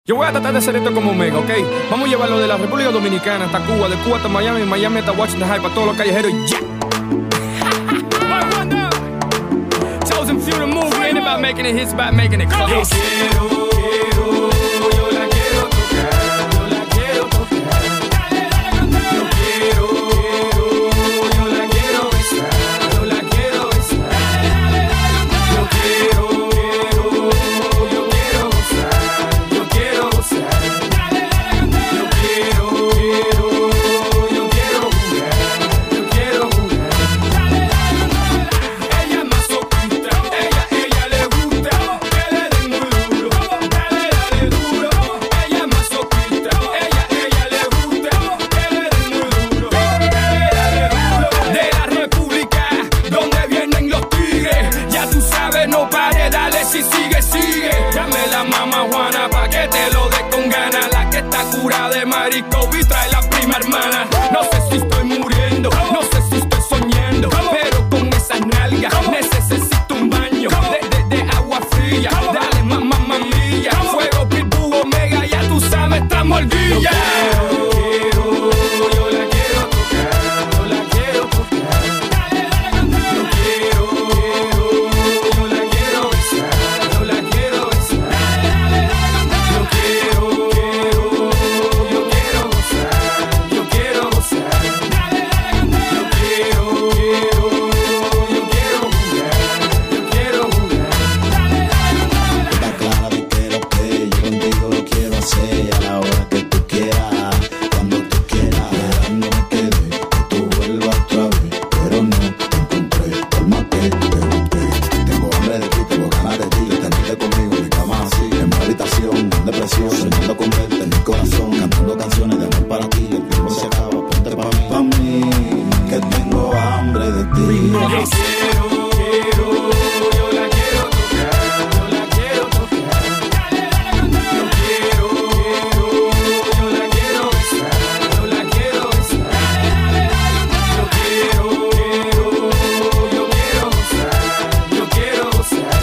Yo voy a tratar de hacer esto como Omega, ¿ok? Vamos a llevarlo de la República Dominicana hasta Cuba, de Cuba hasta Miami, Miami hasta Washington High, para todos los callejeros. ¡Yeah! Chosen few to move, ain't about making it hits, about making it close. De marico y trae la prima hermana. No sé si estoy muriendo, no sé si estoy soñando, pero con esas nalgas necesito un baño de agua fría. Dale mamá mía, fuego pitbull Omega, ya tú sabes, está mordilla. Soñando con verte en mi corazón, cantando canciones de amor para ti. El tiempo se acaba, ponte pa' mí, que tengo hambre de ti. Yo la quiero tocar, yo la quiero tocar. Yo la quiero besar, yo la quiero besar. Yo quiero gozar, yo quiero gozar.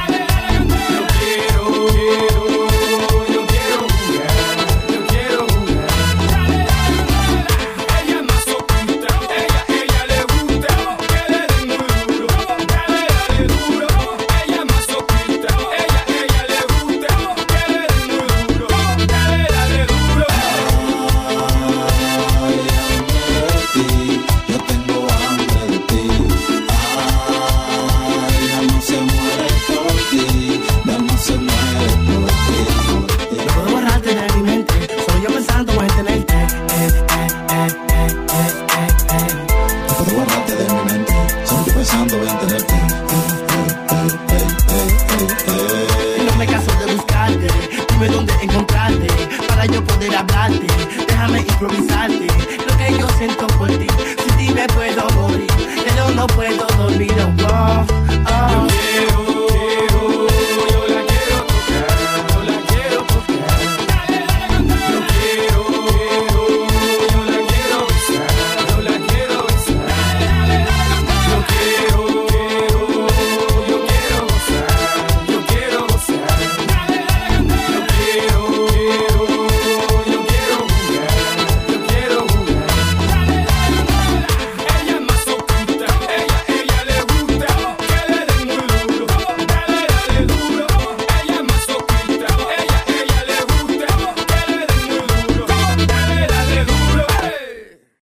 No me canso de buscarte, dime dónde encontrarte para yo poder hablarte. Déjame improvisarte lo que yo siento por ti. Sin ti me puedo morir, pero no puedo dormir. Oh, oh. Yo quiero